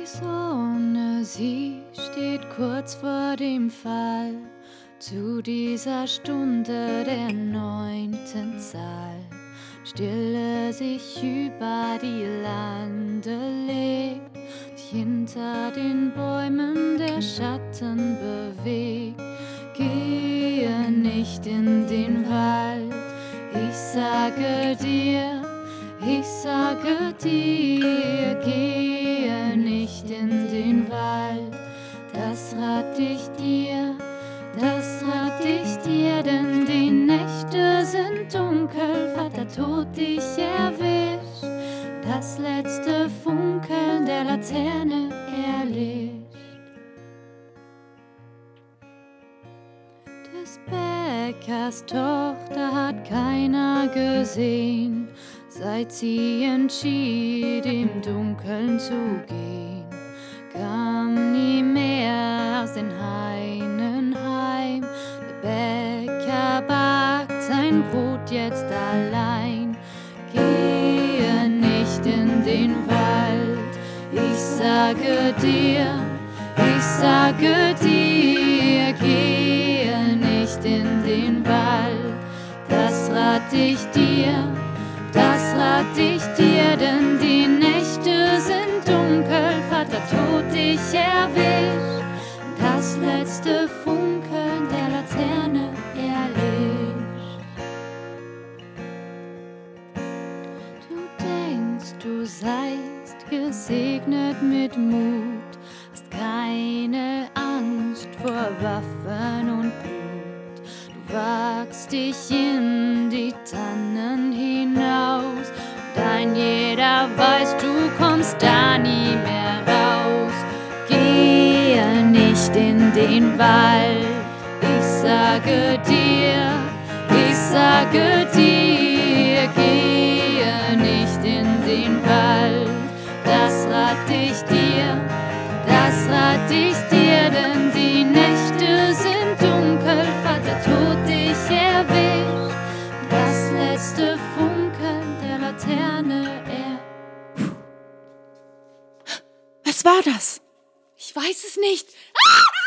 Sonne, sie steht kurz vor dem Fall, zu dieser Stunde der 9. Zahl. Stille sich über die Lande legt, sich hinter den Bäumen der Schatten bewegt. Gehe nicht in den Wald, ich sage dir, gehe nicht in den Wald. Das rat ich dir, denn die Nächte sind dunkel, Vater Tod dich erwischt, das letzte Funkeln der Laterne erlischt. Des Bäckers Tochter hat keiner gesehen, seit sie entschied, im Dunkeln zu gehen. Kam nie mehr aus den Hainen heim, der Bäcker backt sein Brot jetzt allein. Gehe nicht in den Wald, ich sage dir, gehe nicht in den Wald. Das rat ich dir, denn die Nächte sind dunkel, Vater Tod dich erwischt, das letzte Funkeln der Laterne erlischt. Du denkst, du seist gesegnet mit Mut, hast keine Angst vor Waffen und Blut. Du wagst dich in die Tannen hinaus, und ein jeder weiß, du kommst da nie mehr raus. Gehe nicht in den Wald, ich sage dir, gehe nicht in den Wald. Das rat ich dir, denn die Nächte sind dunkel, Vater Tod dich erwischt, das letzte Funkeln der Laterne Was war das? Ich weiß es nicht. Ah!